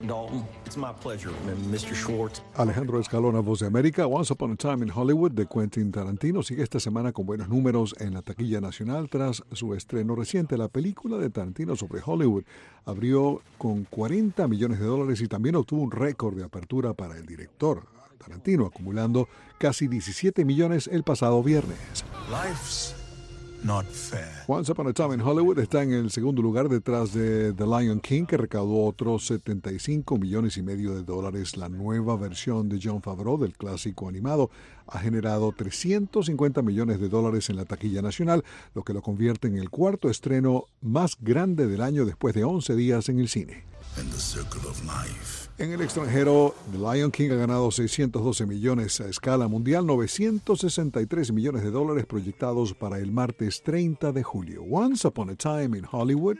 Dalton, it's my pleasure, Mr. Schwartz. Alejandro Escalona, Voz de América. Once Upon a Time in Hollywood de Quentin Tarantino sigue esta semana con buenos números en la taquilla nacional tras su estreno reciente. La película de Tarantino sobre Hollywood abrió con $40 millones y también obtuvo un récord de apertura para el director Tarantino, acumulando casi 17 millones el pasado viernes. Life's not fair. Once Upon a Time in Hollywood está en el segundo lugar detrás de The Lion King, que recaudó otros $75 millones y medio. La nueva versión de Jon Favreau del clásico animado ha generado $350 millones en la taquilla nacional, lo que lo convierte en el cuarto estreno más grande del año después de 11 días en el cine. In the circle of life. En el extranjero, The Lion King ha ganado $612 millones a escala mundial, $963 millones proyectados para el martes 30 de julio. Once Upon a Time in Hollywood,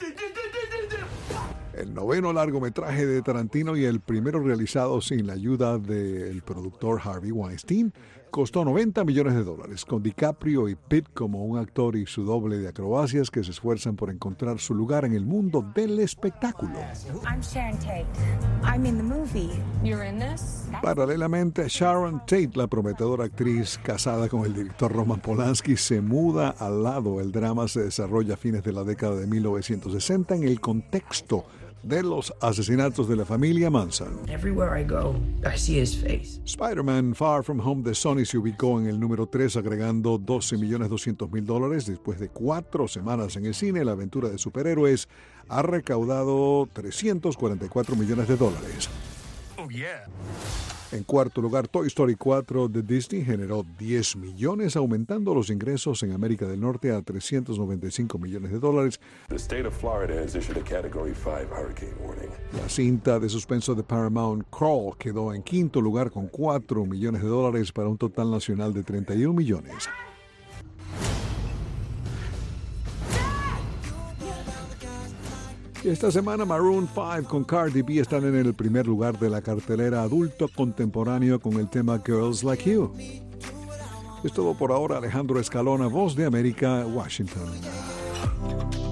el noveno largometraje de Tarantino y el primero realizado sin la ayuda del productor Harvey Weinstein, costó $90 millones, con DiCaprio y Pitt como un actor y su doble de acrobacias que se esfuerzan por encontrar su lugar en el mundo del espectáculo. I'm Sharon Tate. I'm in the movie. You're in this? Paralelamente, Sharon Tate, la prometedora actriz casada con el director Roman Polanski, se muda al lado. El drama se desarrolla a fines de la década de 1960 en el contexto de los asesinatos de la familia Manson. Everywhere I go, I see his face. Spider-Man Far From Home de Sony se ubicó en el número 3, agregando $12.200.000 después de 4 semanas en el cine. La aventura de superhéroes ha recaudado $344 millones. Oh, yeah. En cuarto lugar, Toy Story 4 de Disney generó $10 millones, aumentando los ingresos en América del Norte a $395 millones. The state of Florida has issued a Category 5 hurricane warning. La cinta de suspenso de Paramount, Crawl, quedó en quinto lugar con $4 millones para un total nacional de $31 millones. Esta semana Maroon 5 con Cardi B están en el primer lugar de la cartelera adulto contemporáneo con el tema Girls Like You. Es todo por ahora. Alejandro Escalona, Voz de América, Washington.